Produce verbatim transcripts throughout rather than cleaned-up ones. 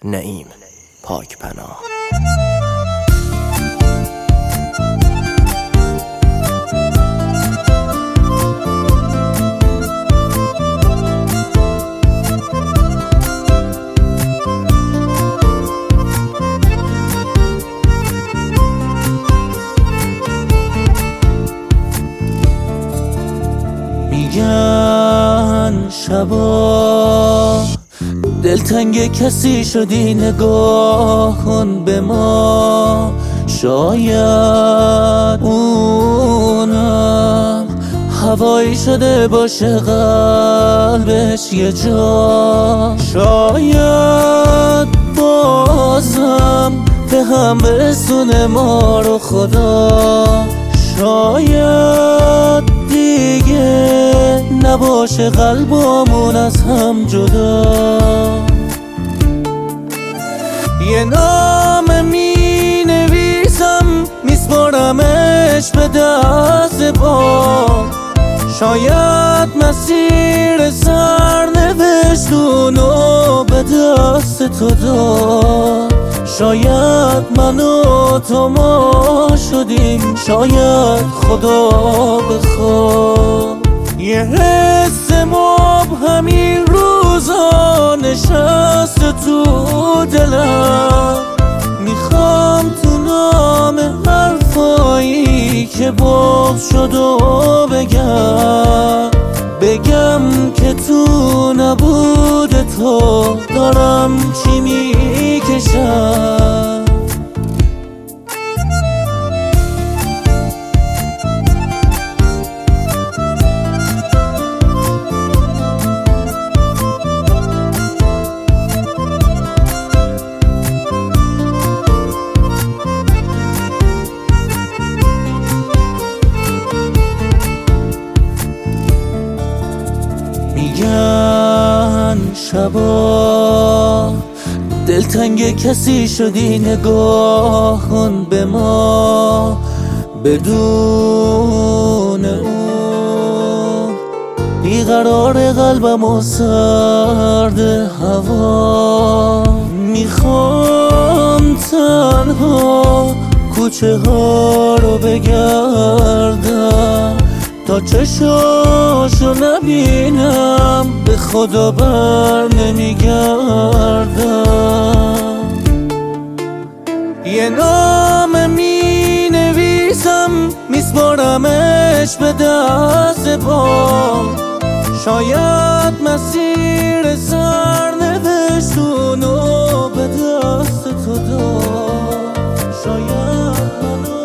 نعیم پاک پناه. میگن شبا دلتنگ کسی شدی، نگاه کن به ما، شاید اونم هوایی شده باشه قلبش یه جا، شاید بازم به هم برسونه ما رو خدا، شاید دیگه نباشه قلبمون از هم جدا. یه نام می نویسم میسپارمش به دست با، شاید مسیر سرنوشتونو به دست تو داد، شاید من و تو ما شدیم، شاید خدا بخواد. یه حس مبهمی روزا نشسته تو دلم، میخوام تو نام حرفایی که باز شد و بگم بگم که تو نبود تو دارم چی میکشم. میگن شبا دلتنگ کسی شدی، نگاه کن به ما، بدون اون بیقرار قلبم و سرد هوا، میخوام تنها کوچه ها رو بگردم تا چشاشو نبینم، به خدا بر نمیگردم. یه نام می نویسم میسپارمش به دست با، شاید مسیر سرنوشتونو به دست تو داد، شاید منو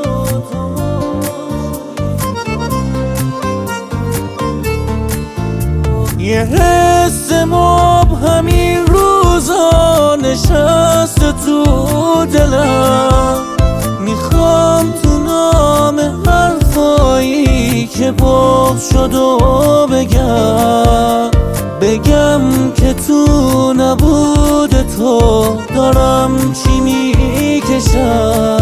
یه حس مبهمی روزا نشسته تو دلم، میخوام تو نام حرفایی که باز شد و بگم بگم که تو نبود تو دارم چی میکشم.